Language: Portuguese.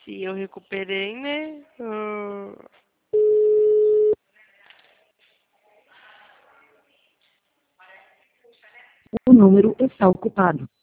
se eu recuperei, né? O número está ocupado.